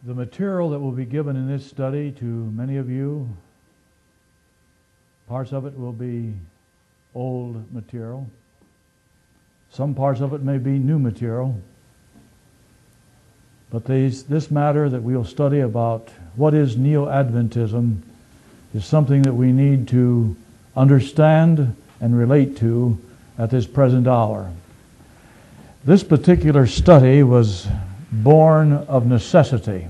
The material that will be given in this study to many of you, parts of it will be old material. Some parts of it may be new material. But this matter that we'll study about what is Neo-Adventism is something that we need to understand and relate to at this present hour. This particular study was born of necessity.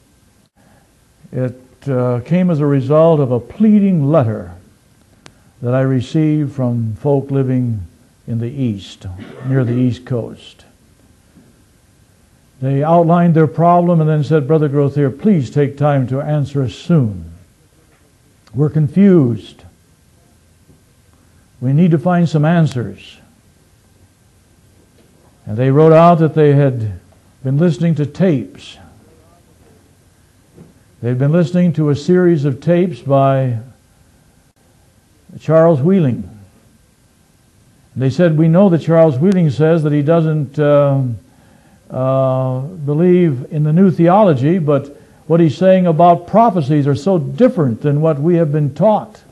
It came as a result of a pleading letter that I received from folk living in the East, near the East Coast. They outlined their problem and then said, "Brother Grothier, please take time to answer us soon. We're confused. We need to find some answers." And they wrote out that they had been listening to tapes. They'd been listening to a series of tapes by Charles Wheeling. They said, "We know that Charles Wheeling says that he doesn't believe in the new theology, but what he's saying about prophecies are so different than what we have been taught."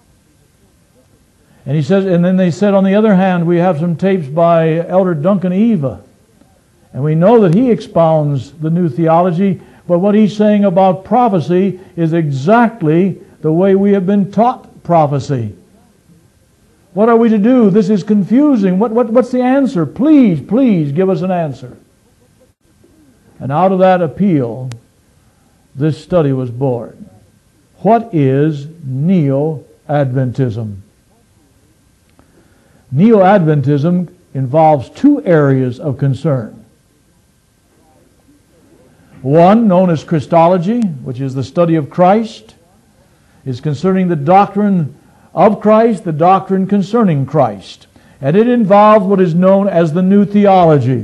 And he says, and then they said, on the other hand, we have some tapes by Elder Duncan Eva, and we know that he expounds the new theology, but what he's saying about prophecy is exactly the way we have been taught prophecy. What are we to do? This is confusing. What's the answer? Please give us an answer. And out of that appeal, this study was born. What is Neo-Adventism? Neo-Adventism involves two areas of concern. One, known as Christology, which is the study of Christ, is concerning the doctrine of Christ, the doctrine concerning Christ. And it involves what is known as the new theology.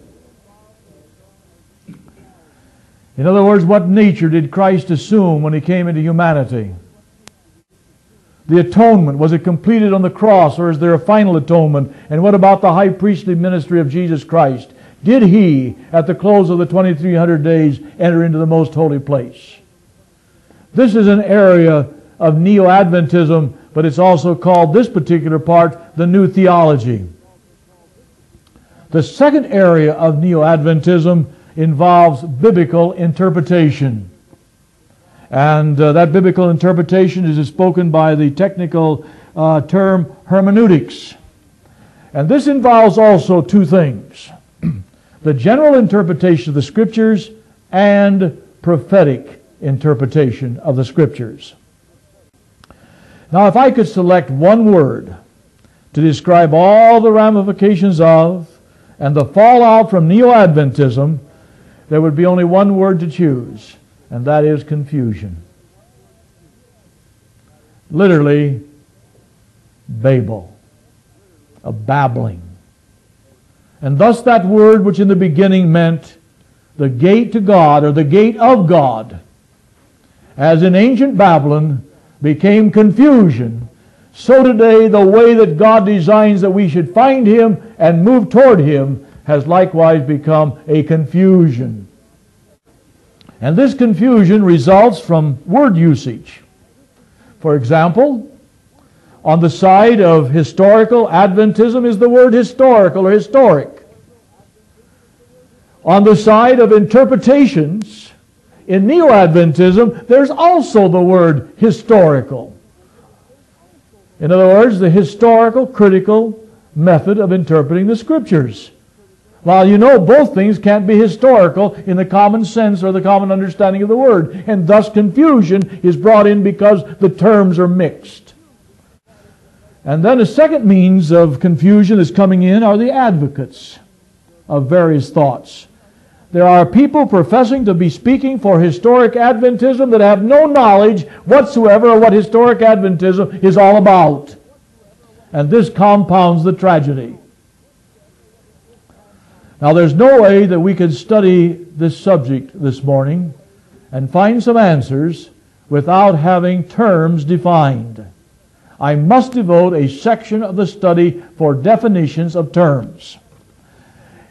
In other words, what nature did Christ assume when He came into humanity? The atonement, was it completed on the cross, or is there a final atonement? And what about the high priestly ministry of Jesus Christ? Did He, at the close of the 2300 days, enter into the most holy place? This is an area of Neo-Adventism, but it's also called, this particular part, the new theology. The second area of Neo-Adventism involves biblical interpretation. And that biblical interpretation is spoken by the technical term hermeneutics. And this involves also two things: the general interpretation of the Scriptures and prophetic interpretation of the Scriptures. Now, if I could select one word to describe all the ramifications of and the fallout from Neo-Adventism, there would be only one word to choose, and that is confusion. Literally, Babel, a babbling. And thus that word which in the beginning meant the gate to God, or the gate of God, as in ancient Babylon, became confusion, so today the way that God designs that we should find Him and move toward Him has likewise become a confusion. And this confusion results from word usage. For example, on the side of historical Adventism is the word historical or historic. On the side of interpretations, in Neo-Adventism, there's also the word historical. In other words, the historical, critical method of interpreting the Scriptures. While you know both things can't be historical in the common sense or the common understanding of the Word, and thus confusion is brought in because the terms are mixed. And then a second means of confusion that's coming in are the advocates of various thoughts. There are people professing to be speaking for historic Adventism that have no knowledge whatsoever of what historic Adventism is all about. And this compounds the tragedy. Now, there's no way that we can study this subject this morning and find some answers without having terms defined. I must devote a section of the study for definitions of terms.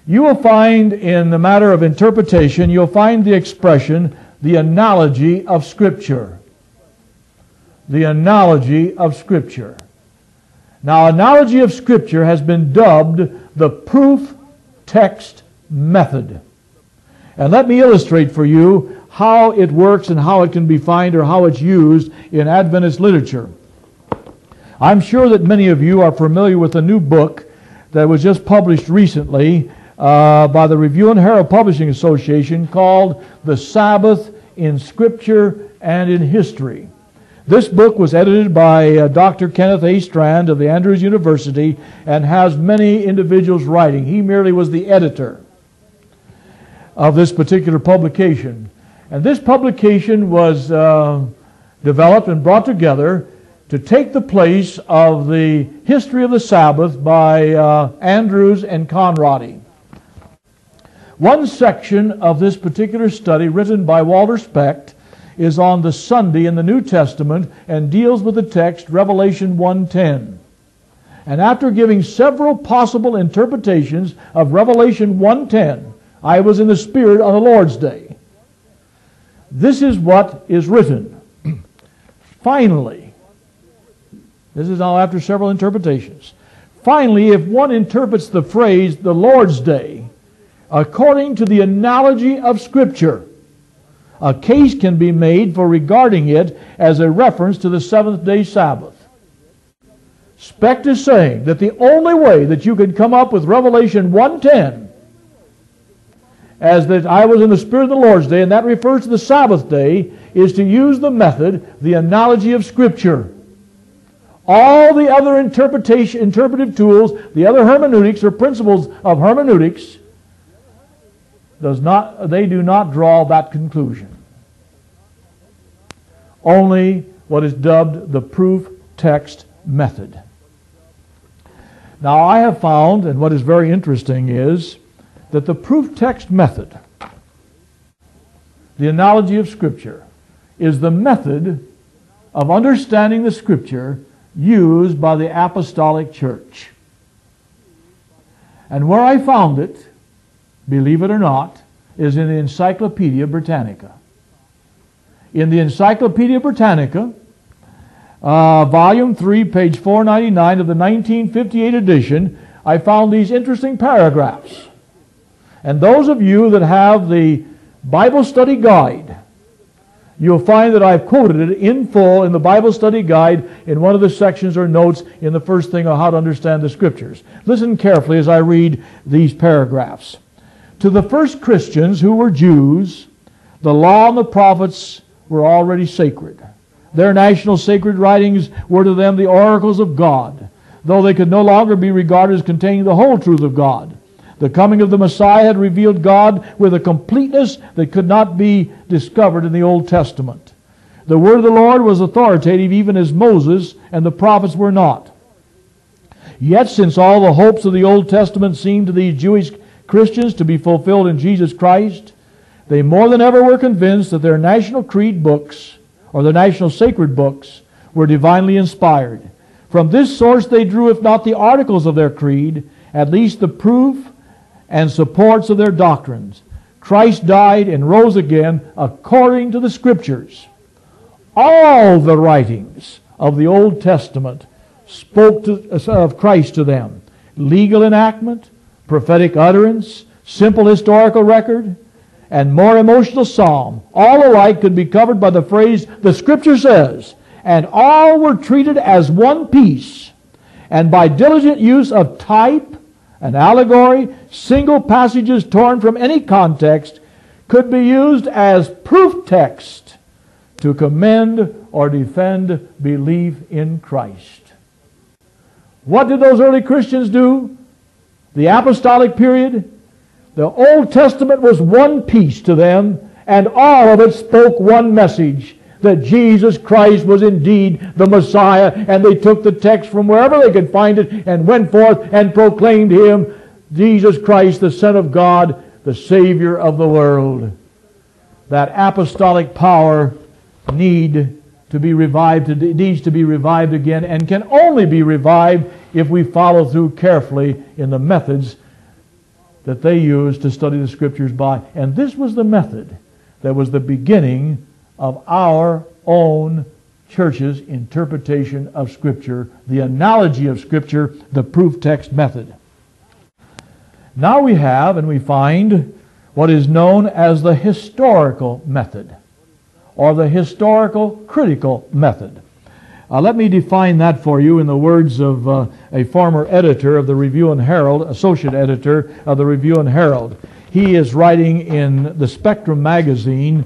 you will find in the matter of interpretation, you'll find the expression, the analogy of Scripture. The analogy of Scripture. Now, analogy of Scripture has been dubbed the proof text method. And let me illustrate for you how it works and how it can be found or how it's used in Adventist literature. I'm sure that many of you are familiar with a new book that was just published recently by the Review and Herald Publishing Association called The Sabbath in Scripture and in History. This book was edited by Dr. Kenneth A. Strand of the Andrews University and has many individuals writing. He merely was the editor of this particular publication. And this publication was developed and brought together to take the place of the History of the Sabbath by Andrews and Conradi. One section of this particular study, written by Walter Specht, is on the Sunday in the New Testament and deals with the text Revelation 1:10. And after giving several possible interpretations of Revelation 1:10, I was in the Spirit on the Lord's Day. This is what is written. Finally, this is now after several interpretations. Finally, if one interprets the phrase the Lord's Day according to the analogy of Scripture, a case can be made for regarding it as a reference to the seventh-day Sabbath. Specht is saying that the only way that you could come up with Revelation 1:10 as that I was in the Spirit of the Lord's Day, and that refers to the Sabbath day, is to use the method, the analogy of Scripture. All the other interpretive tools, the other hermeneutics or principles of hermeneutics, they do not draw that conclusion. Only what is dubbed the proof text method. Now I have found, and what is very interesting is, that the proof text method, the analogy of Scripture, is the method of understanding the Scripture used by the Apostolic Church. And where I found it, believe it or not, is in the Encyclopedia Britannica. In the Encyclopedia Britannica, Volume 3, page 499 of the 1958 edition, I found these interesting paragraphs. And those of you that have the Bible Study Guide, you'll find that I've quoted it in full in the Bible Study Guide in one of the sections or notes in the first thing on how to understand the Scriptures. Listen carefully as I read these paragraphs. To the first Christians who were Jews, the law and the prophets were already sacred. Their national sacred writings were to them the oracles of God, though they could no longer be regarded as containing the whole truth of God. The coming of the Messiah had revealed God with a completeness that could not be discovered in the Old Testament. The word of the Lord was authoritative even as Moses and the prophets were not. Yet since all the hopes of the Old Testament seemed to these Jewish Christians to be fulfilled in Jesus Christ, they more than ever were convinced that their national creed books, or their national sacred books, were divinely inspired. From this source they drew, if not the articles of their creed, at least the proof and supports of their doctrines. Christ died and rose again according to the Scriptures. All the writings of the Old Testament spoke of Christ to them. Legal enactment, prophetic utterance, simple historical record, and more emotional psalm, all alike could be covered by the phrase, the Scripture says, and all were treated as one piece, and by diligent use of type, an allegory, single passages torn from any context, could be used as proof text to commend or defend belief in Christ. What did those early Christians do? The apostolic period, the Old Testament was one piece to them, and all of it spoke one message, that Jesus Christ was indeed the Messiah, and they took the text from wherever they could find it and went forth and proclaimed Him, Jesus Christ, the Son of God, the Savior of the world. That apostolic power needs to be revived again, and can only be revived if we follow through carefully in the methods that they used to study the Scriptures by. And this was the method that was the beginning of our own church's interpretation of Scripture, the analogy of Scripture, the proof text method. Now we have and we find what is known as the historical method, or the historical critical method. Let me define that for you in the words of a former editor of the Review and Herald, associate editor of the Review and Herald. He is writing in the Spectrum magazine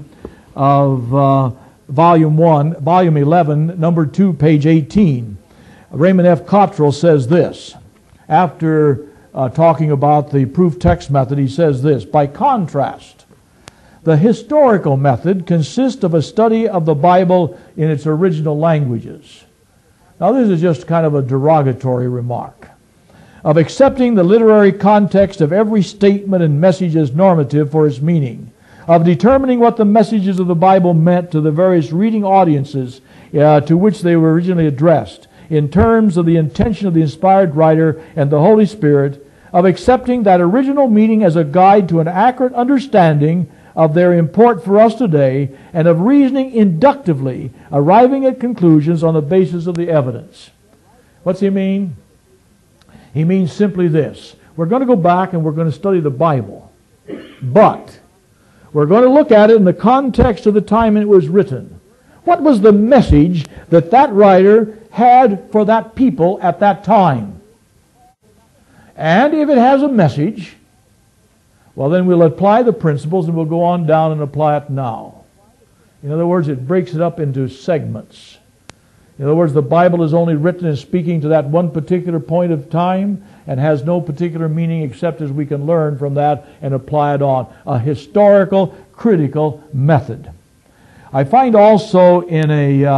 of Volume 1, Volume 11, Number 2, page 18. Raymond F. Cottrell says this. After talking about the proof text method, he says this: by contrast, the historical method consists of a study of the Bible in its original languages. Now this is just kind of a derogatory remark. Of accepting the literary context of every statement and message as normative for its meaning. Of determining what the messages of the Bible meant to the various reading audiences to which they were originally addressed, in terms of the intention of the inspired writer and the Holy Spirit. Of accepting that original meaning as a guide to an accurate understanding of their import for us today, and of reasoning inductively, arriving at conclusions on the basis of the evidence. What's he mean? He means simply this: we're going to go back and we're going to study the Bible, but we're going to look at it in the context of the time it was written. What was the message that that writer had for that people at that time? And if it has a message, well, then we'll apply the principles and we'll go on down and apply it now. In other words, it breaks it up into segments. In other words, the Bible is only written and speaking to that one particular point of time and has no particular meaning except as we can learn from that and apply it on. A historical, critical method. I find also in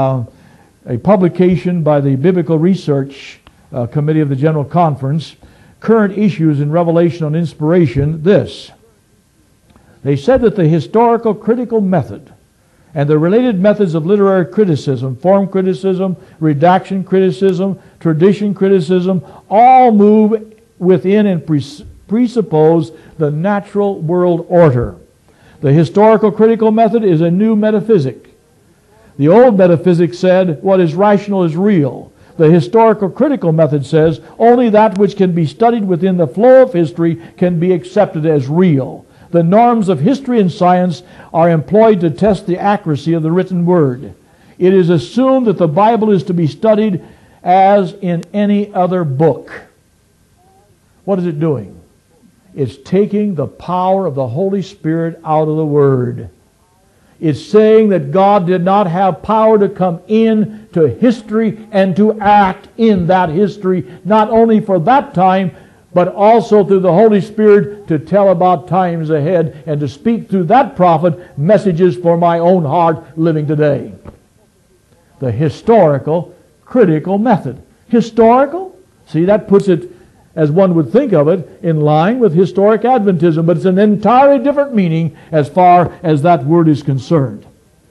a publication by the Biblical Research Committee of the General Conference, Current Issues in Revelation on Inspiration, this. They said that the historical critical method and the related methods of literary criticism, form criticism, redaction criticism, tradition criticism, all move within and presuppose the natural world order. The historical critical method is a new metaphysic. The old metaphysic said what is rational is real. The historical critical method says only that which can be studied within the flow of history can be accepted as real. The norms of history and science are employed to test the accuracy of the written word. It is assumed that the Bible is to be studied as in any other book. What is it doing? It's taking the power of the Holy Spirit out of the Word. It's saying that God did not have power to come in to history and to act in that history, not only for that time, but also through the Holy Spirit to tell about times ahead and to speak through that prophet messages for my own heart living today. The historical, critical method. Historical? See, that puts it, as one would think of it, in line with historic Adventism, but it's an entirely different meaning as far as that word is concerned.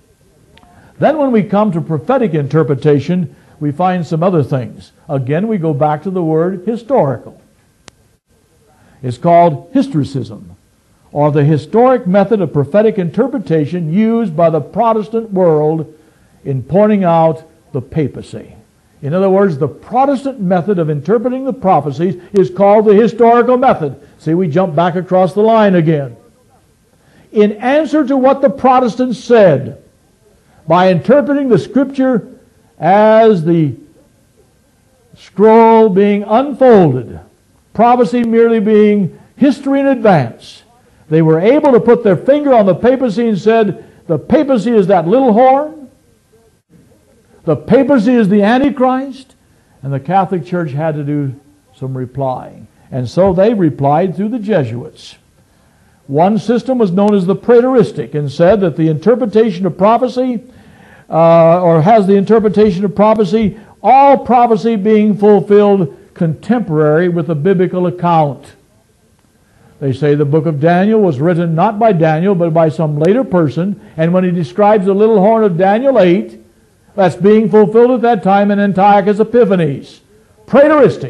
Then when we come to prophetic interpretation, we find some other things. Again, we go back to the word historical. It's called historicism, or the historic method of prophetic interpretation used by the Protestant world in pointing out the papacy. In other words, the Protestant method of interpreting the prophecies is called the historical method. See, we jump back across the line again. In answer to what the Protestants said, by interpreting the Scripture as the scroll being unfolded, prophecy merely being history in advance, they were able to put their finger on the papacy and said, the papacy is that little horn, the papacy is the Antichrist, and the Catholic Church had to do some replying. And so they replied through the Jesuits. One system was known as the preteristic and said that the interpretation of prophecy, or has the interpretation of prophecy, all prophecy being fulfilled contemporary with the biblical account. They say the book of Daniel was written not by Daniel, but by some later person, and when he describes the little horn of Daniel 8, that's being fulfilled at that time in Antiochus Epiphanes. Preteristic.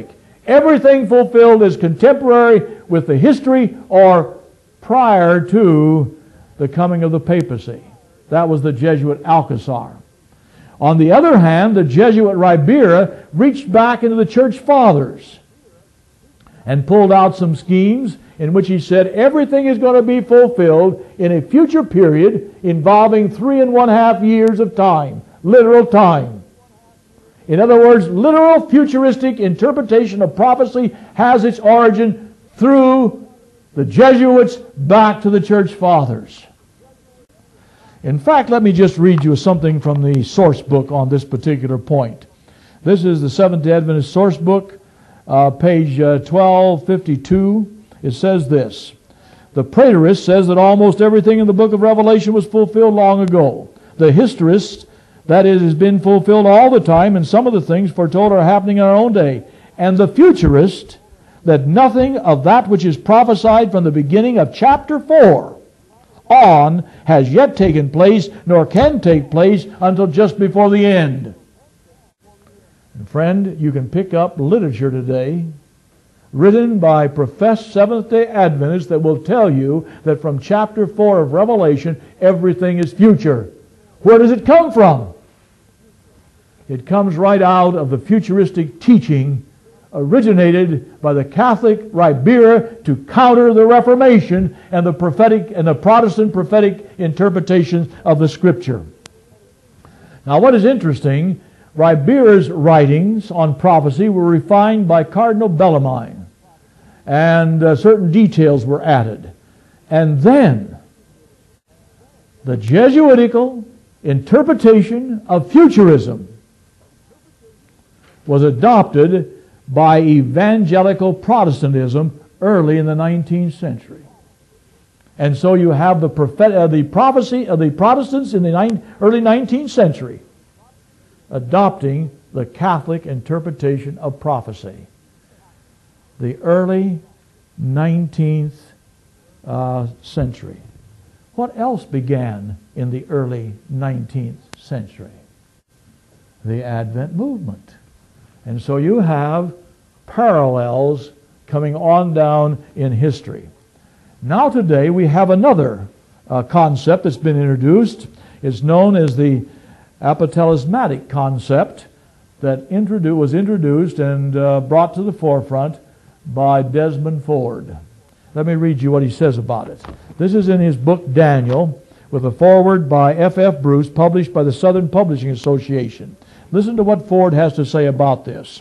Everything fulfilled is contemporary with the history or prior to the coming of the papacy. That was the Jesuit Alcazar. On the other hand, the Jesuit Ribera reached back into the church fathers and pulled out some schemes in which he said everything is going to be fulfilled in a future period involving 3.5 years of time, literal time. In other words, literal futuristic interpretation of prophecy has its origin through the Jesuits back to the church fathers. In fact, let me just read you something from the source book on this particular point. This is the Seventh-day Adventist source book, page 1252. It says this: the preterist says that almost everything in the book of Revelation was fulfilled long ago. The historist, that it has been fulfilled all the time, and some of the things foretold are happening in our own day. And the futurist, that nothing of that which is prophesied from the beginning of chapter 4 on has yet taken place, nor can take place until just before the end. And friend, you can pick up literature today written by professed Seventh-day Adventists that will tell you that from chapter 4 of Revelation, everything is future. Where does it come from? It comes right out of the futuristic teaching originated by the Catholic Ribera to counter the Reformation and the prophetic and the Protestant prophetic interpretations of the Scripture. Now, what is interesting, Ribera's writings on prophecy were refined by Cardinal Bellarmine, and certain details were added. And then the Jesuitical interpretation of futurism was adopted by evangelical Protestantism early in the 19th century. And so you have the prophecy of the Protestants in the early 19th century adopting the Catholic interpretation of prophecy. The early 19th century. What else began in the early 19th century? The Advent movement. And so you have parallels coming on down in history. Now today we have another concept that's been introduced. It's known as the apostolic concept that was introduced and brought to the forefront by Desmond Ford. Let me read you what he says about it. This is in his book Daniel, with a foreword by F.F. Bruce, published by the Southern Publishing Association. Listen to what Ford has to say about this.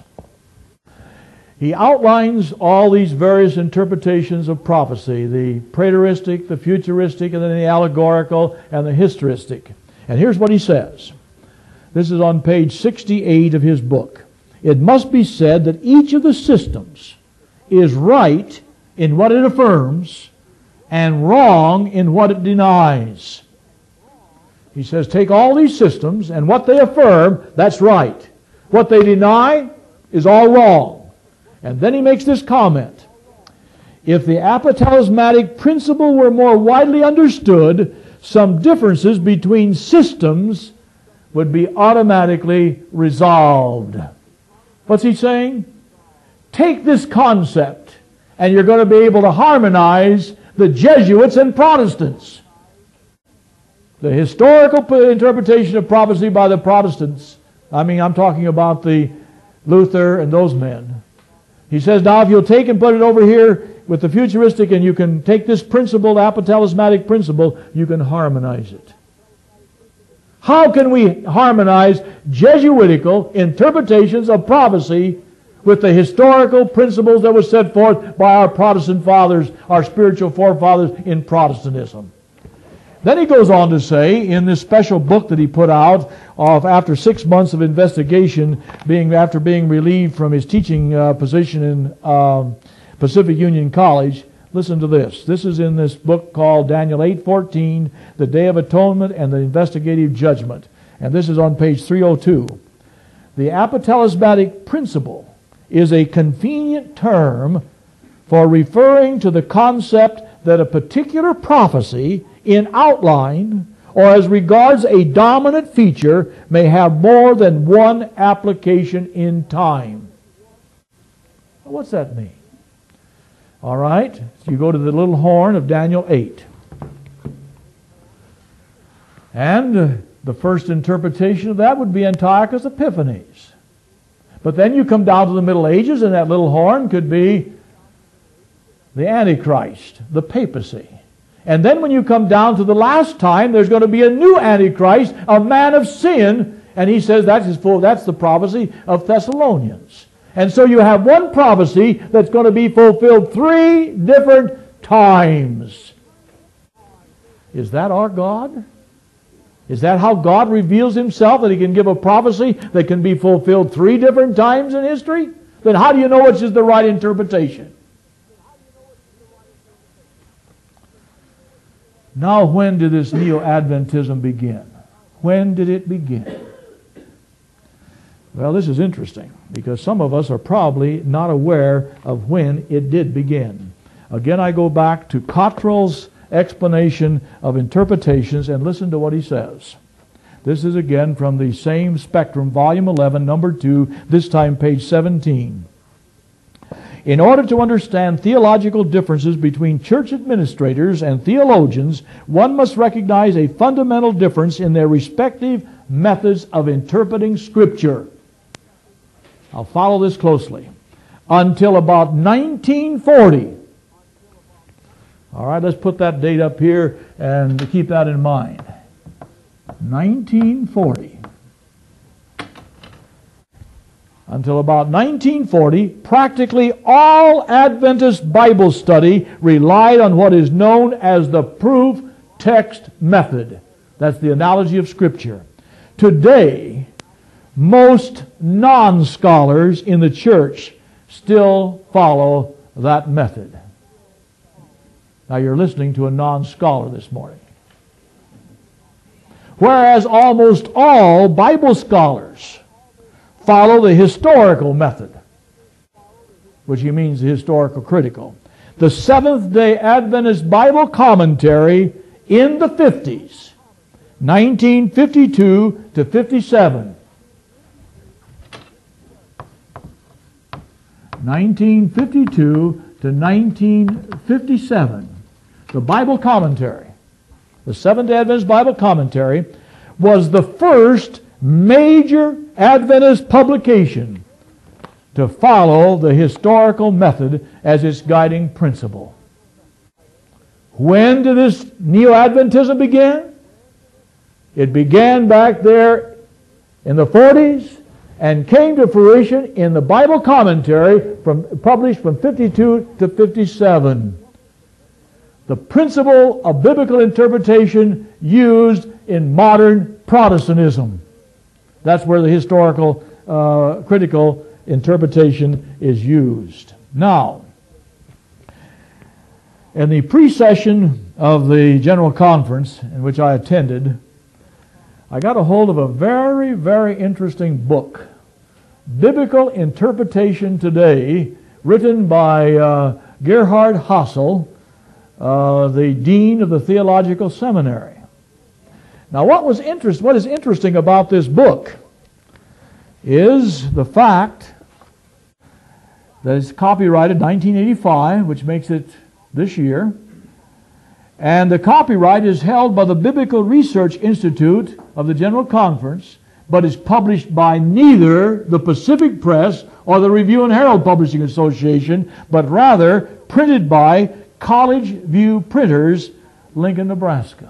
He outlines all these various interpretations of prophecy, the preteristic, the futuristic, and then the allegorical, and the historistic. And here's what he says. This is on page 68 of his book. It must be said that each of the systems is right in what it affirms and wrong in what it denies. He says, take all these systems, and what they affirm, that's right. What they deny is all wrong. And then he makes this comment. If the apostolic principle were more widely understood, some differences between systems would be automatically resolved. What's he saying? Take this concept, and you're going to be able to harmonize the Jesuits and Protestants. The historical interpretation of prophecy by the Protestants, I'm talking about the Luther and those men. He says, now if you'll take and put it over here with the futuristic, and you can take this principle, the apostolic principle, you can harmonize it. How can we harmonize Jesuitical interpretations of prophecy with the historical principles that were set forth by our Protestant fathers, our spiritual forefathers in Protestantism? Then he goes on to say, in this special book that he put out, after 6 months of investigation, after being relieved from his teaching position in Pacific Union College, listen to this. This is in this book called Daniel 8:14, The Day of Atonement and the Investigative Judgment. And this is on page 302. The apostolic principle is a convenient term for referring to the concept that a particular prophecy in outline or as regards a dominant feature may have more than one application in time. What's that mean? All right, you go to the little horn of Daniel 8. And the first interpretation of that would be Antiochus Epiphanes. But then you come down to the Middle Ages, and that little horn could be the Antichrist, the papacy. And then when you come down to the last time, there's going to be a new Antichrist, a man of sin, and he says that's the prophecy of Thessalonians. And so you have one prophecy that's going to be fulfilled 3 different times. Is that our God? Is that how God reveals Himself, that He can give a prophecy that can be fulfilled 3 different times in history? Then how do you know which is the right interpretation? Now, when did this Neo-Adventism begin? When did it begin? Well, this is interesting, because some of us are probably not aware of when it did begin. Again, I go back to Cottrell's explanation of interpretations, and listen to what he says. This is again from the same Spectrum, volume 11, number 2, this time page 17. In order to understand theological differences between church administrators and theologians, one must recognize a fundamental difference in their respective methods of interpreting Scripture. I'll follow this closely. Until about 1940. All right, let's put that date up here and keep that in mind. 1940. Until about 1940, practically all Adventist Bible study relied on what is known as the proof text method. That's the analogy of Scripture. Today, most non-scholars in the church still follow that method. Now you're listening to a non-scholar this morning. Whereas almost all Bible scholars follow the historical method, which he means the historical critical. The Seventh-day Adventist Bible Commentary in the 50s, 1952 to 57. 1952 to 1957. The Bible Commentary, the Seventh-day Adventist Bible Commentary, was the first major Adventist publication to follow the historical method as its guiding principle. When did this Neo-Adventism begin? It began back there in the 40s and came to fruition in the Bible Commentary published from 52 to 57. The principle of biblical interpretation used in modern Protestantism. That's where the historical critical interpretation is used. Now, in the pre-session of the General Conference in which I attended, I got a hold of a very, very interesting book, Biblical Interpretation Today, written by Gerhard Hassel, the Dean of the Theological Seminary. Now, what is interesting about this book is the fact that it's copyrighted 1985, which makes it this year, and the copyright is held by the Biblical Research Institute of the General Conference, but is published by neither the Pacific Press or the Review and Herald Publishing Association, but rather printed by College View Printers, Lincoln, Nebraska,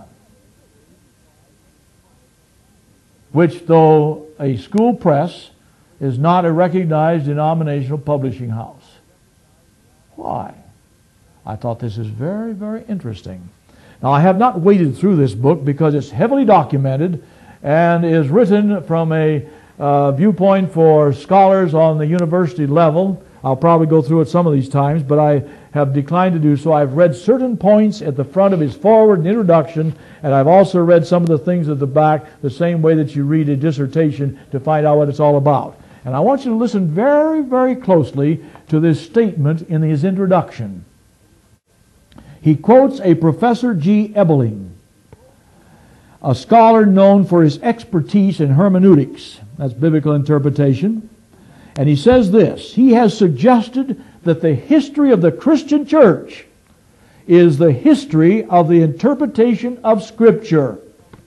which, though a school press, is not a recognized denominational publishing house. Why? I thought this is very, very interesting. Now, I have not waded through this book because it's heavily documented and is written from a viewpoint for scholars on the university level. I'll probably go through it some of these times, but I have declined to do so. I've read certain points at the front of his foreword and introduction, and I've also read some of the things at the back the same way that you read a dissertation to find out what it's all about. And I want you to listen very, very closely to this statement in his introduction. He quotes a Professor G. Ebeling, a scholar known for his expertise in hermeneutics, that's biblical interpretation, And he says this: he has suggested that the history of the Christian church is the history of the interpretation of Scripture.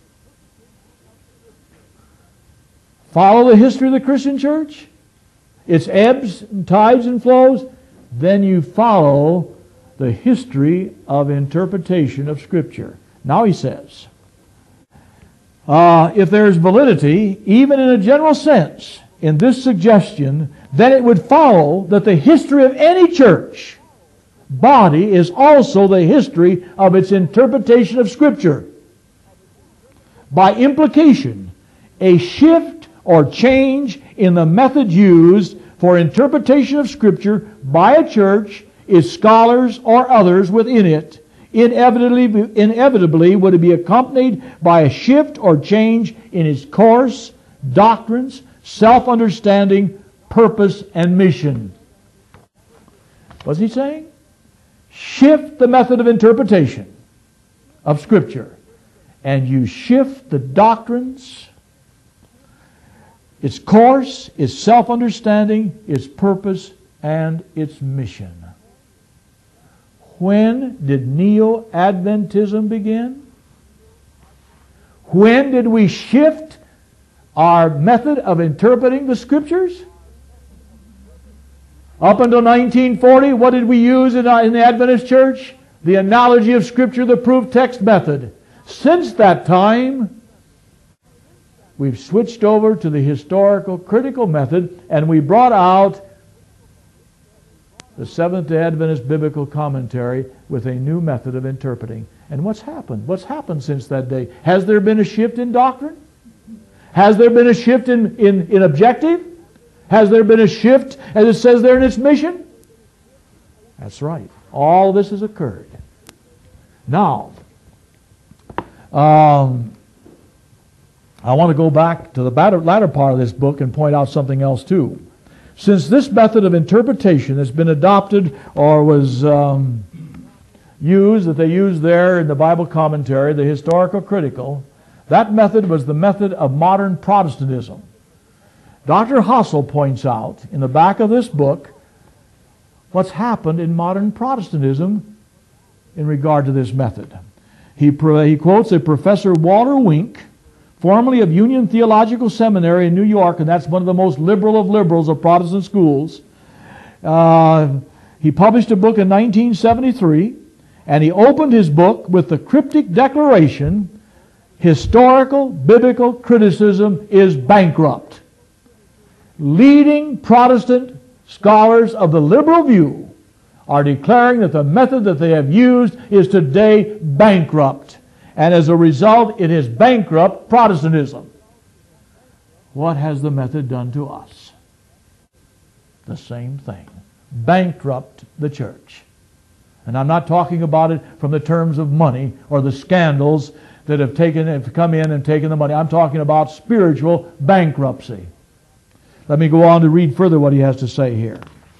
Follow the history of the Christian church, its ebbs and tides and flows, then you follow the history of interpretation of Scripture. Now he says, if there is validity, even in a general sense, in this suggestion, then it would follow that the history of any church body is also the history of its interpretation of Scripture. By implication, a shift or change in the method used for interpretation of Scripture by a church, its scholars, or others within it, inevitably would be accompanied by a shift or change in its course, doctrines, self-understanding, purpose, and mission. What's he saying? Shift the method of interpretation of Scripture, and you shift the doctrines, its course, its self-understanding, its purpose, and its mission. When did Neo-Adventism begin? When did we shift our method of interpreting the Scriptures? Up until 1940, what did we use in the Adventist Church? The analogy of Scripture, the proof text method. Since that time, we've switched over to the historical critical method, and we brought out the Seventh-day Adventist Biblical Commentary with a new method of interpreting. And what's happened? What's happened since that day? Has there been a shift in doctrine? Has there been a shift in objective? Has there been a shift, as it says there, in its mission? That's right. All this has occurred. Now, I want to go back to the latter part of this book and point out something else too. Since this method of interpretation has been adopted or was used, that they used there in the Bible commentary, the historical critical, that method was the method of modern Protestantism. Dr. Hossel points out in the back of this book what's happened in modern Protestantism in regard to this method. He quotes a Professor Walter Wink, formerly of Union Theological Seminary in New York, and that's one of the most liberal of liberals of Protestant schools. He published a book in 1973, and he opened his book with the cryptic declaration, "Historical biblical criticism is bankrupt." Leading Protestant scholars of the liberal view are declaring that the method that they have used is today bankrupt. And as a result, it is bankrupt Protestantism. What has the method done to us? The same thing. Bankrupt the church. And I'm not talking about it from the terms of money or the scandals that have come in and taken the money. I'm talking about spiritual bankruptcy. Let me go on to read further what he has to say here.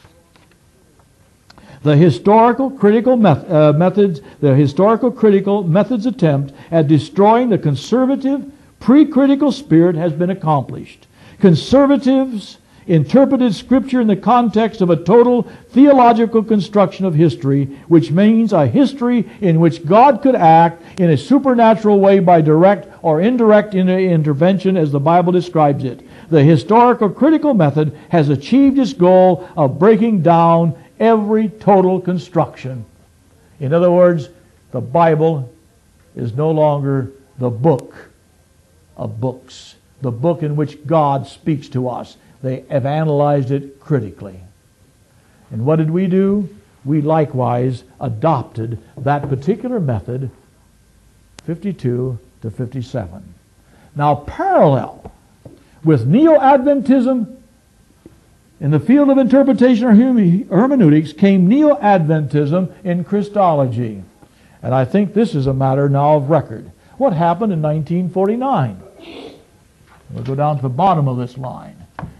The historical critical methods attempt at destroying the conservative pre-critical spirit has been accomplished. Conservatives interpreted Scripture in the context of a total theological construction of history, which means a history in which God could act in a supernatural way by direct or indirect intervention as the Bible describes it. The historical critical method has achieved its goal of breaking down every total construction. In other words, the Bible is no longer the book of books, the book in which God speaks to us. They have analyzed it critically. And what did we do? We likewise adopted that particular method, 52 to 57. Now, parallel with Neo-Adventism in the field of interpretation or hermeneutics came Neo-Adventism in Christology. And I think this is a matter now of record. What happened in 1949? We'll go down to the bottom of this line.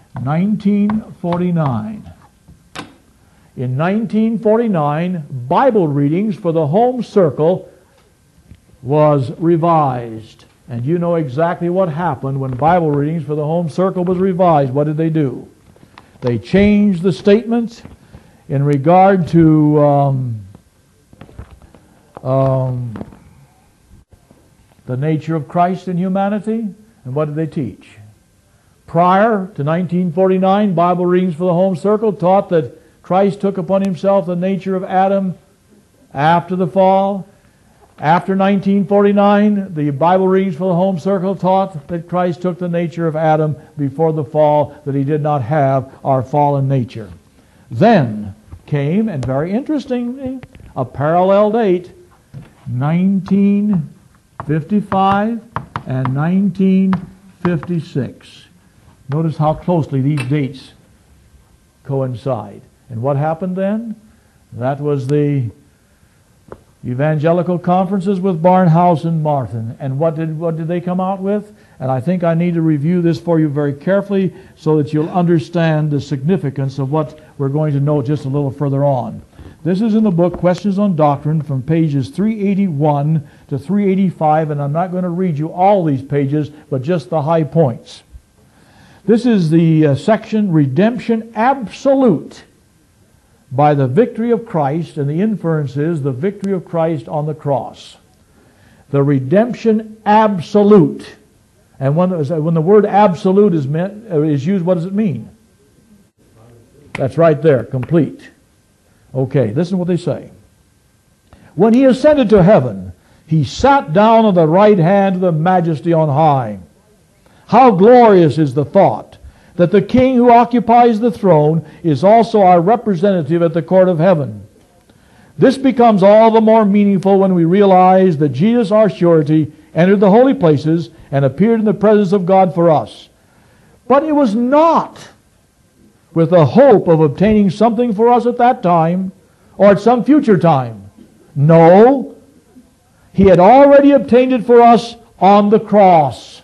1949. In 1949, Bible readings for the home circle was revised. And you know exactly what happened when Bible readings for the home circle was revised. What did they do? They changed the statement in regard to the nature of Christ and humanity. And what did they teach? Prior to 1949, Bible readings for the home circle taught that Christ took upon himself the nature of Adam after the fall. After 1949, the Bible readings for the home circle taught that Christ took the nature of Adam before the fall, that he did not have our fallen nature. Then came, and very interestingly, a parallel date, 1955 and 1956. Notice how closely these dates coincide. And what happened then? That was the evangelical conferences with Barnhouse and Martin. And what did they come out with? And I think I need to review this for you very carefully so that you'll understand the significance of what we're going to know just a little further on. This is in the book Questions on Doctrine from pages 381 to 385, and I'm not going to read you all these pages, but just the high points. This is the section Redemption Absolute by the victory of Christ, and the inference is the victory of Christ on the cross. The redemption absolute. And when the word absolute is used, what does it mean? That's right there, complete. Okay, listen to what they say. When he ascended to heaven, he sat down on the right hand of the Majesty on high. How glorious is the thought that the King who occupies the throne is also our representative at the court of heaven. This becomes all the more meaningful when we realize that Jesus, our surety, entered the holy places and appeared in the presence of God for us. But it was not with the hope of obtaining something for us at that time or at some future time. No, he had already obtained it for us on the cross.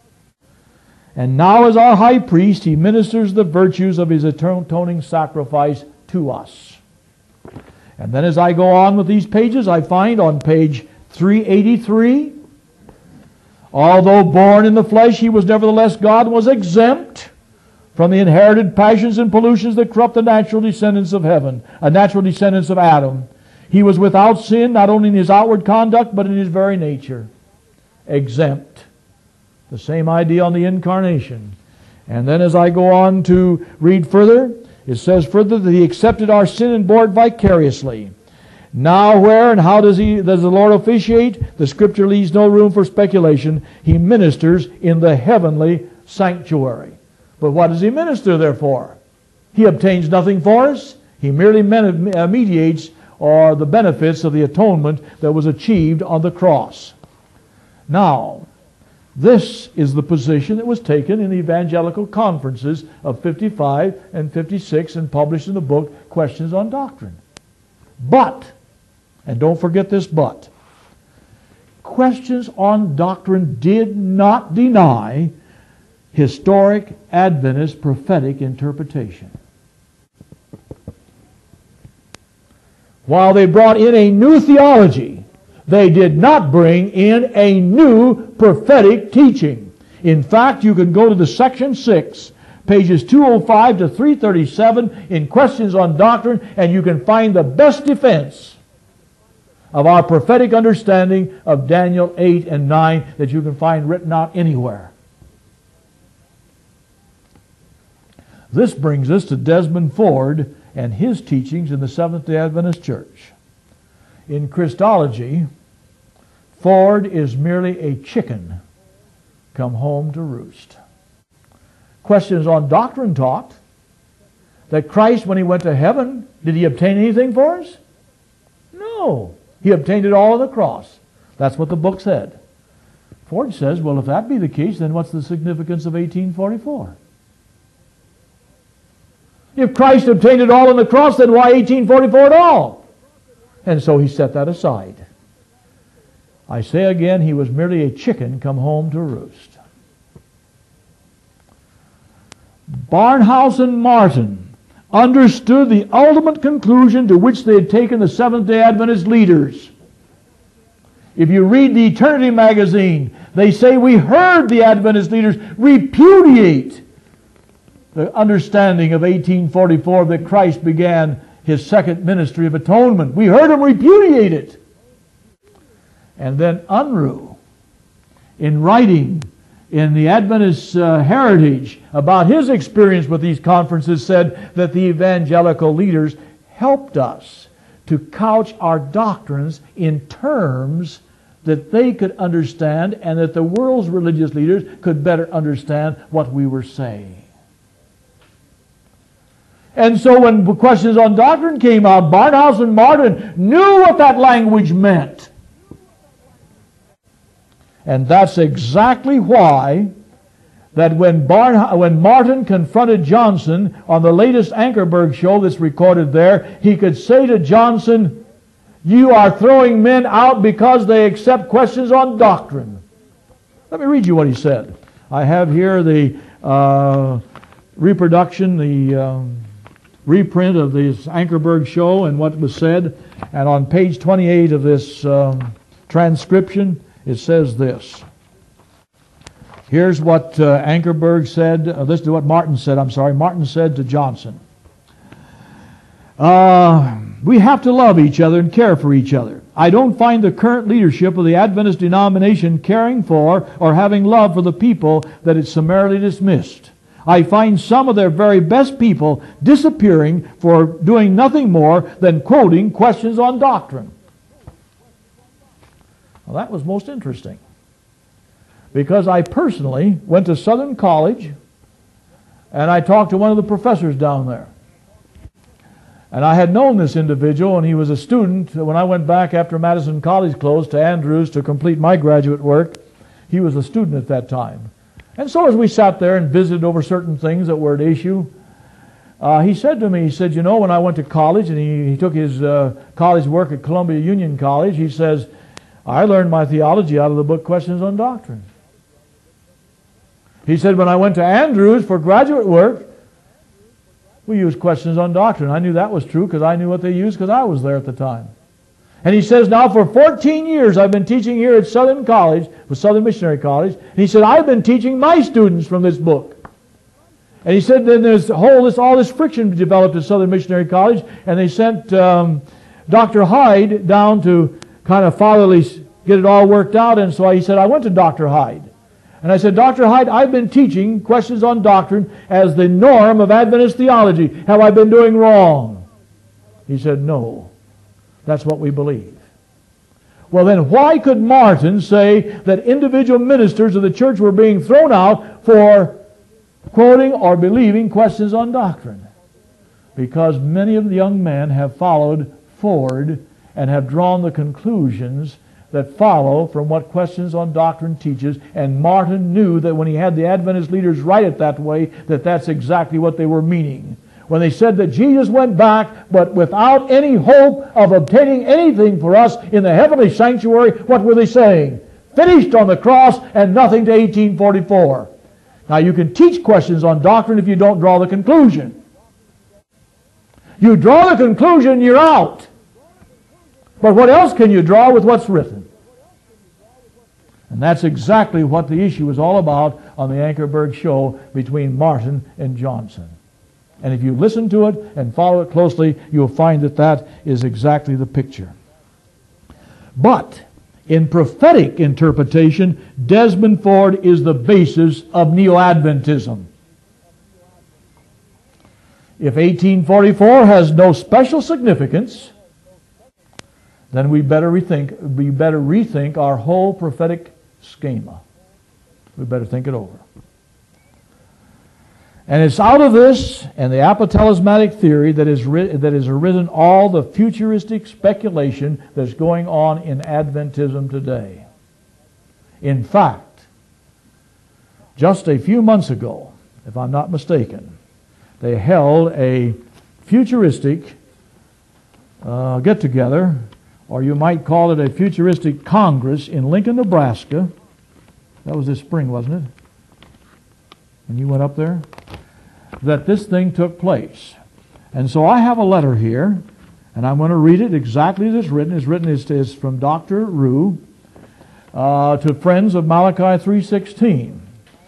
And now as our high priest, he ministers the virtues of his atoning sacrifice to us. And then as I go on with these pages, I find on page 383, although born in the flesh, he was nevertheless God, was exempt from the inherited passions and pollutions that corrupt the natural descendants of natural descendants of Adam. He was without sin, not only in his outward conduct, but in his very nature. Exempt. The same idea on the incarnation. And then as I go on to read further, it says further that he accepted our sin and bore it vicariously. Now where and how does the Lord officiate? The Scripture leaves no room for speculation. He ministers in the heavenly sanctuary. But what does he minister there for? He obtains nothing for us. He merely mediates or the benefits of the atonement that was achieved on the cross. Now, this is the position that was taken in the evangelical conferences of 55 and 56 and published in the book Questions on Doctrine. But, and don't forget this but, Questions on Doctrine did not deny historic Adventist prophetic interpretation. While they brought in a new theology, they did not bring in a new prophetic teaching. In fact, you can go to the section 6, pages 205 to 337 in Questions on Doctrine, and you can find the best defense of our prophetic understanding of Daniel 8 and 9 that you can find written out anywhere. This brings us to Desmond Ford and his teachings in the Seventh-day Adventist Church. In Christology, Ford is merely a chicken come home to roost. Questions on Doctrine taught that Christ, when he went to heaven, did he obtain anything for us? No. He obtained it all on the cross. That's what the book said. Ford says, well, if that be the case, then what's the significance of 1844? If Christ obtained it all on the cross, then why 1844 at all? And so he set that aside. I say again, he was merely a chicken come home to roost. Barnhouse and Martin understood the ultimate conclusion to which they had taken the Seventh-day Adventist leaders. If you read the Eternity magazine, they say we heard the Adventist leaders repudiate the understanding of 1844 that Christ began His second ministry of atonement. We heard him repudiate it. And then Unruh, in writing in the Adventist Heritage about his experience with these conferences, said that the evangelical leaders helped us to couch our doctrines in terms that they could understand and that the world's religious leaders could better understand what we were saying. And so when questions on doctrine came out, Barnhouse and Martin knew what that language meant. And that's exactly why that when Martin confronted Johnson on the latest Ankerberg show that's recorded there, he could say to Johnson, "You are throwing men out because they accept questions on doctrine." Let me read you what he said. I have here the reproduction, the reprint of this Ankerberg show and what was said. And on page 28 of this transcription, it says this. Here's what Ankerberg said. This is what Martin said. Martin said to Johnson, "We have to love each other and care for each other. I don't find the current leadership of the Adventist denomination caring for or having love for the people that it summarily dismissed. I find some of their very best people disappearing for doing nothing more than quoting questions on doctrine." Well, that was most interesting, because I personally went to Southern College and I talked to one of the professors down there. And I had known this individual, and he was a student when I went back after Madison College closed to Andrews to complete my graduate work. He was a student at that time. And so as we sat there and visited over certain things that were at issue, he said to me, he said, "You know, when I went to college," and he took his college work at Columbia Union College, he says, "I learned my theology out of the book Questions on Doctrine." He said, "When I went to Andrews for graduate work, we used Questions on Doctrine." I knew that was true because I knew what they used because I was there at the time. And he says, "Now for 14 years I've been teaching here at Southern College, with Southern Missionary College." And he said, "I've been teaching my students from this book." And he said, then there's all this friction developed at Southern Missionary College, and they sent Dr. Hyde down to kind of fatherly get it all worked out. And so he said, "I went to Dr. Hyde. And I said, 'Dr. Hyde, I've been teaching Questions on Doctrine as the norm of Adventist theology. Have I been doing wrong?' He said, 'No. That's what we believe.'" Well, then why could Martin say that individual ministers of the church were being thrown out for quoting or believing Questions on Doctrine? Because many of the young men have followed Ford and have drawn the conclusions that follow from what Questions on Doctrine teaches. And Martin knew that when he had the Adventist leaders write it that way, that that's exactly what they were meaning. When they said that Jesus went back, but without any hope of obtaining anything for us in the heavenly sanctuary, what were they saying? Finished on the cross and nothing to 1844. Now you can teach Questions on Doctrine if you don't draw the conclusion. You draw the conclusion, you're out. But what else can you draw with what's written? And that's exactly what the issue was all about on the Ankerberg show between Martin and Johnson. And if you listen to it and follow it closely, you'll find that that is exactly the picture. But in prophetic interpretation, Desmond Ford is the basis of Neo-Adventism. If 1844 has no special significance, then we better rethink our whole prophetic schema. We better think it over. And it's out of this and the apotalismatic theory that has arisen all the futuristic speculation that's going on in Adventism today. In fact, just a few months ago, if I'm not mistaken, they held a futuristic get-together, or you might call it a futuristic congress in Lincoln, Nebraska. That was this spring, wasn't it? When you went up there? That this thing took place. And so I have a letter here, and I'm going to read it exactly as it's written. It's written as from Dr. Rue to friends of Malachi 3:16.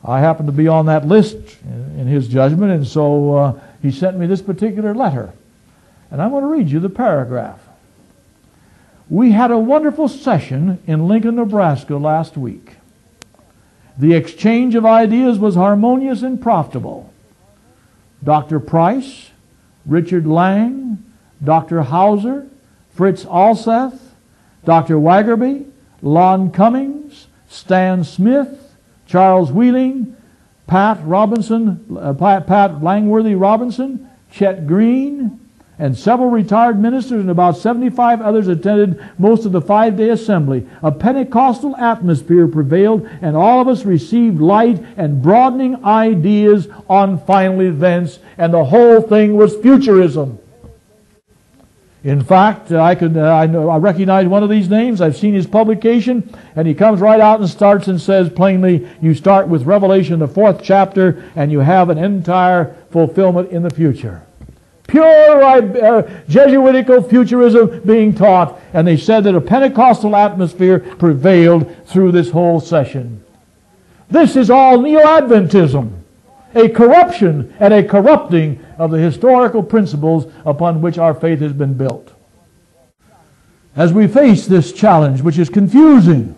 I happened to be on that list in his judgment, and so he sent me this particular letter. And I'm going to read you the paragraph. We had a wonderful session in Lincoln, Nebraska last week. The exchange of ideas was harmonious and profitable. Dr. Price, Richard Lang, Dr. Hauser, Fritz Alseth, Dr. Waggerby, Lon Cummings, Stan Smith, Charles Wheeling, Pat Langworthy Robinson, Chet Green, and several retired ministers and about 75 others attended most of the 5-day assembly. A Pentecostal atmosphere prevailed, and all of us received light and broadening ideas on final events, and the whole thing was futurism. In fact, I recognize one of these names. I've seen his publication, and he comes right out and starts and says plainly, you start with Revelation, the 4th chapter, and you have an entire fulfillment in the future. Pure Jesuitical futurism being taught, and they said that a Pentecostal atmosphere prevailed through this whole session. This is all Neo-Adventism, a corruption and a corrupting of the historical principles upon which our faith has been built. As we face this challenge, which is confusing,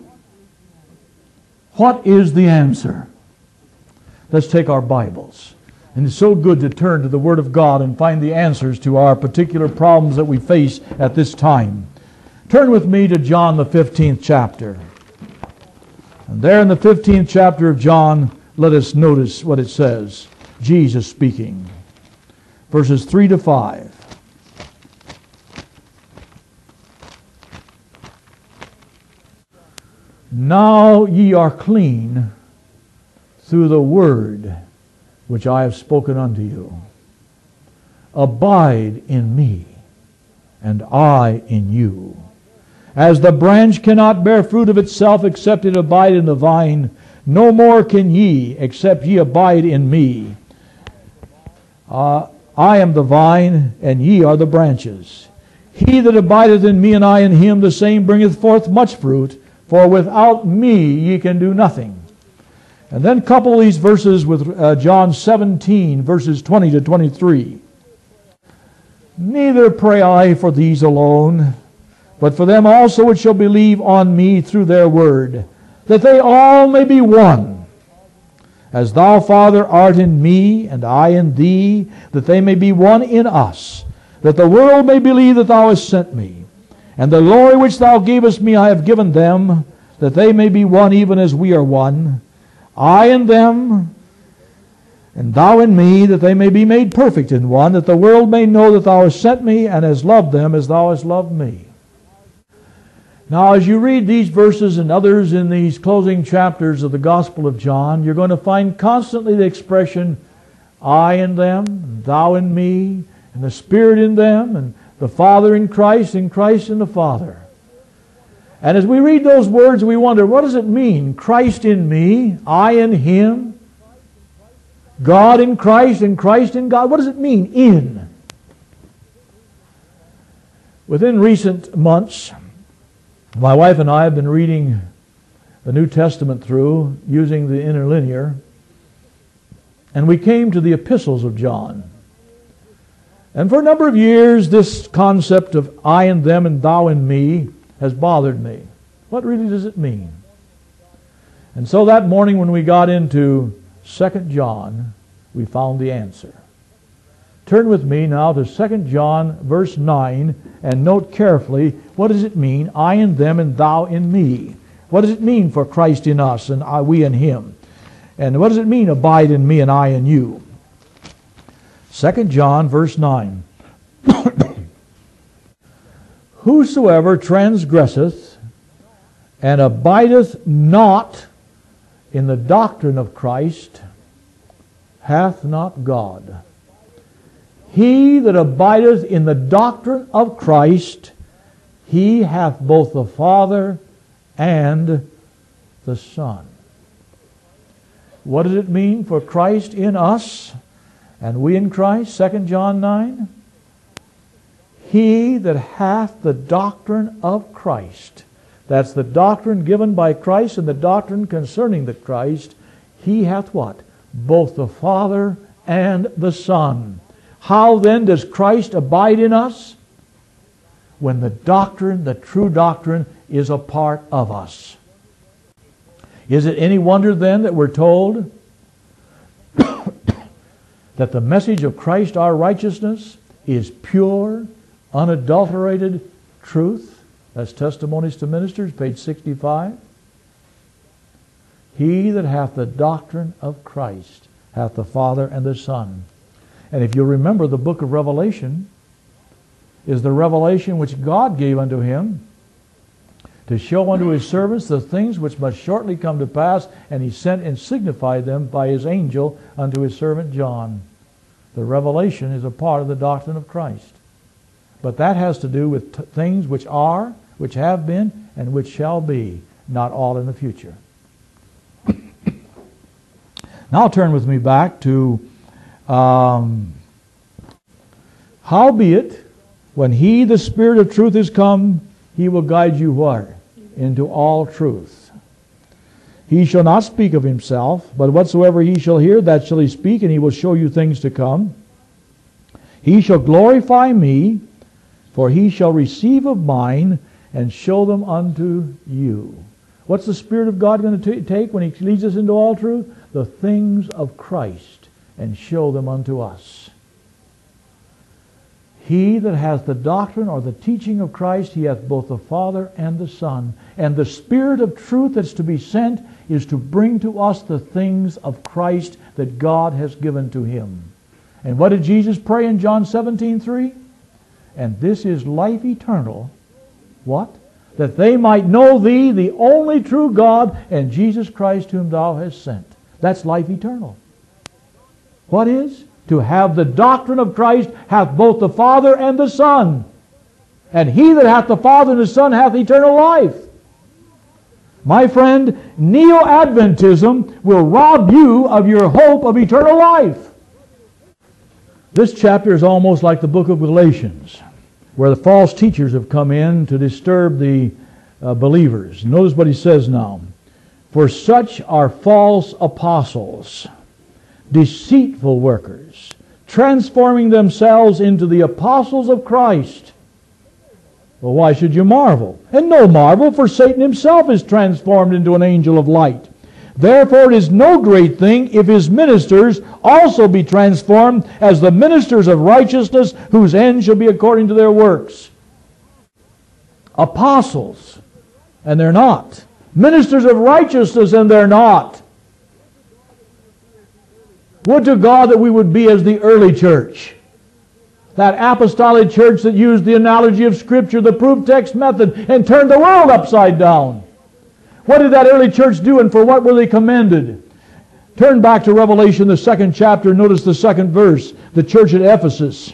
what is the answer? Let's take our Bibles. And it's so good to turn to the Word of God and find the answers to our particular problems that we face at this time. Turn with me to John, the 15th chapter. And there in the 15th chapter of John, let us notice what it says. Jesus speaking. Verses 3 to 5. Now ye are clean through the word which I have spoken unto you. Abide in me, and I in you. As the branch cannot bear fruit of itself except it abide in the vine, no more can ye except ye abide in me. I am the vine, and ye are the branches. He that abideth in me, and I in him, the same bringeth forth much fruit, for without me ye can do nothing. And then couple these verses with John 17, verses 20 to 23. Neither pray I for these alone, but for them also which shall believe on me through their word, that they all may be one. As thou, Father, art in me, and I in thee, that they may be one in us, that the world may believe that thou hast sent me. And the glory which thou gavest me I have given them, that they may be one even as we are one. I in them, and thou in me, that they may be made perfect in one, that the world may know that thou hast sent me, and hast loved them as thou hast loved me. Now, as you read these verses and others in these closing chapters of the Gospel of John, you're going to find constantly the expression, I in them, and thou in me, and the Spirit in them, and the Father in Christ, and Christ in the Father. And as we read those words, we wonder, what does it mean? Christ in me, I in him, God in Christ, and Christ in God. What does it mean, in? Within recent months, my wife and I have been reading the New Testament through using the interlinear, and we came to the epistles of John. And for a number of years, this concept of I in them and thou in me has bothered me. What really does it mean? And so that morning when we got into 2 John, we found the answer. Turn with me now to 2 John verse 9 and note carefully, what does it mean, I in them and thou in me? What does it mean for Christ in us and we in him? And what does it mean, abide in me and I in you? 2 John verse 9. Whosoever transgresseth and abideth not in the doctrine of Christ hath not God. He that abideth in the doctrine of Christ, he hath both the Father and the Son. What does it mean for Christ in us and we in Christ? 2 John 9. He that hath the doctrine of Christ, that's the doctrine given by Christ and the doctrine concerning the Christ, He hath what? Both the Father and the Son. How then does Christ abide in us? When the doctrine, the true doctrine, is a part of us. Is it any wonder then that we're told that the message of Christ our righteousness is pure, unadulterated truth? That's Testimonies to Ministers, page 65. He that hath the doctrine of Christ hath the Father and the Son. And if you remember, the book of Revelation is the revelation which God gave unto him to show unto his servants the things which must shortly come to pass, and he sent and signified them by his angel unto his servant John. The revelation is a part of the doctrine of Christ. But that has to do with things which are, which have been, and which shall be, not all in the future. Now turn with me back to howbeit, when he, the Spirit of truth, is come, he will guide you where? Into all truth. He shall not speak of himself, but whatsoever he shall hear, that shall he speak, and he will show you things to come. He shall glorify me, for he shall receive of mine, and show them unto you. What's the Spirit of God going to take when he leads us into all truth? The things of Christ, and show them unto us. He that hath the doctrine or the teaching of Christ, he hath both the Father and the Son. And the Spirit of truth that's to be sent is to bring to us the things of Christ that God has given to him. And what did Jesus pray in John 17:3? And this is life eternal. What? That they might know thee, the only true God, and Jesus Christ whom thou hast sent. That's life eternal. What is? To have the doctrine of Christ hath both the Father and the Son. And he that hath the Father and the Son hath eternal life. My friend, Neo-Adventism will rob you of your hope of eternal life. This chapter is almost like the book of Galatians, where the false teachers have come in to disturb the believers. Notice what he says now. For such are false apostles, deceitful workers, transforming themselves into the apostles of Christ. Well, why should you marvel? And no marvel, for Satan himself is transformed into an angel of light. Therefore it is no great thing if his ministers also be transformed as the ministers of righteousness, whose end shall be according to their works. Apostles, and they're not. Ministers of righteousness, and they're not. Would to God that we would be as the early church. That apostolic church that used the analogy of Scripture, the proof text method, and turned the world upside down. What did that early church do, and for what were they commended? Turn back to Revelation, the 2nd chapter. Notice the 2nd verse. The church at Ephesus.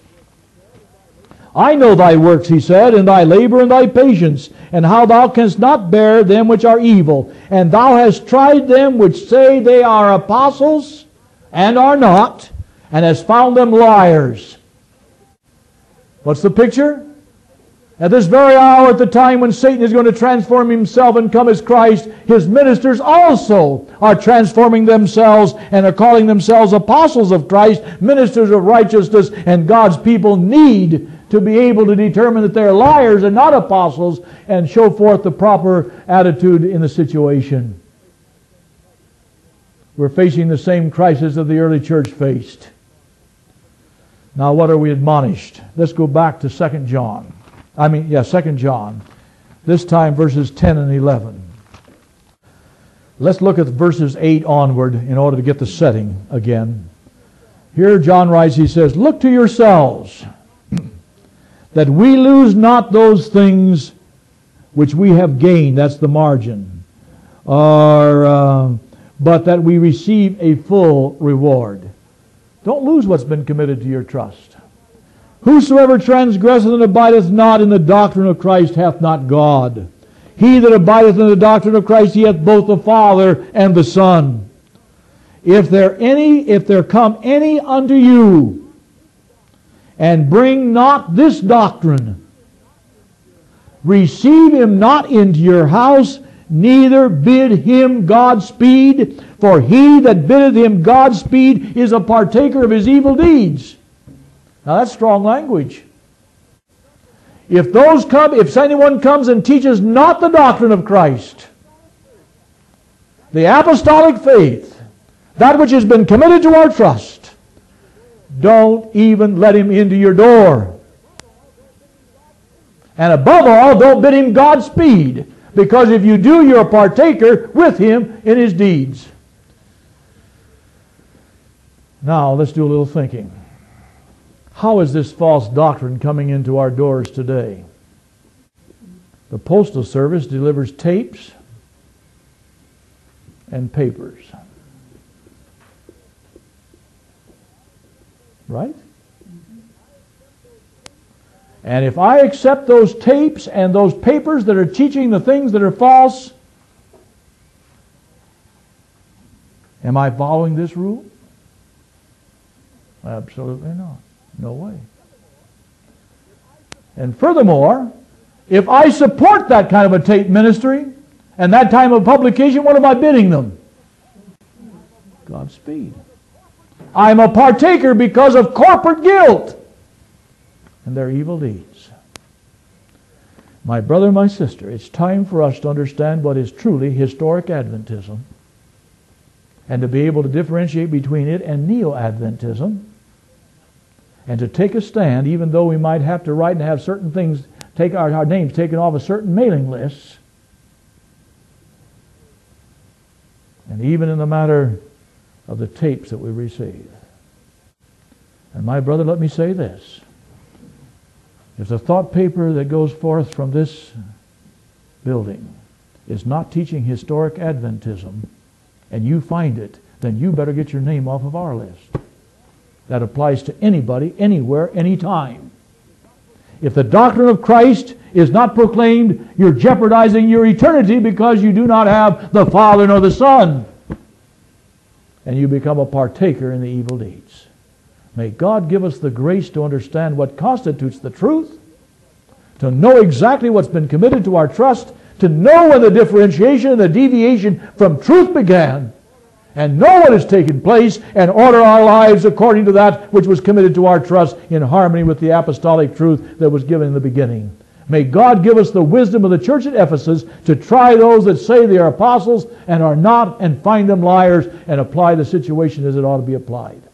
I know thy works, he said, and thy labor and thy patience, and how thou canst not bear them which are evil. And thou hast tried them which say they are apostles, and are not, and hast found them liars. What's the picture? At this very hour, at the time when Satan is going to transform himself and come as Christ, his ministers also are transforming themselves and are calling themselves apostles of Christ, ministers of righteousness, and God's people need to be able to determine that they're liars and not apostles and show forth the proper attitude in the situation. We're facing the same crisis that the early church faced. Now, what are we admonished? Let's go back to 2 John. 2 John. This time verses 10 and 11. Let's look at verses 8 onward in order to get the setting again. Here John writes, he says, look to yourselves, that we lose not those things which we have gained, that's the margin, but that we receive a full reward. Don't lose what's been committed to your trust. Whosoever transgresseth and abideth not in the doctrine of Christ hath not God. He that abideth in the doctrine of Christ, he hath both the Father and the Son. If there come any unto you, and bring not this doctrine, receive him not into your house, neither bid him Godspeed, for he that biddeth him Godspeed is a partaker of his evil deeds. Now that's strong language. If anyone comes and teaches not the doctrine of Christ, the apostolic faith, that which has been committed to our trust, don't even let him into your door. And above all, don't bid him Godspeed, because if you do, you're a partaker with him in his deeds. Now, let's do a little thinking. How is this false doctrine coming into our doors today? The Postal Service delivers tapes and papers. Right? And if I accept those tapes and those papers that are teaching the things that are false, am I following this rule? Absolutely not. No way. And furthermore, if I support that kind of a tape ministry and that type of publication, what am I bidding them? Godspeed. I'm a partaker because of corporate guilt and their evil deeds. My brother, my sister, it's time for us to understand what is truly historic Adventism and to be able to differentiate between it and Neo-Adventism, and to take a stand, even though we might have to write and have certain things, take our names taken off of certain mailing lists. And even in the matter of the tapes that we receive. And my brother, let me say this. If the thought paper that goes forth from this building is not teaching historic Adventism, and you find it, then you better get your name off of our list. That applies to anybody, anywhere, anytime. If the doctrine of Christ is not proclaimed, you're jeopardizing your eternity because you do not have the Father nor the Son. And you become a partaker in the evil deeds. May God give us the grace to understand what constitutes the truth, to know exactly what's been committed to our trust, to know when the differentiation and the deviation from truth began, and know what has taken place, and order our lives according to that which was committed to our trust in harmony with the apostolic truth that was given in the beginning. May God give us the wisdom of the church at Ephesus to try those that say they are apostles and are not, and find them liars, and apply the situation as it ought to be applied.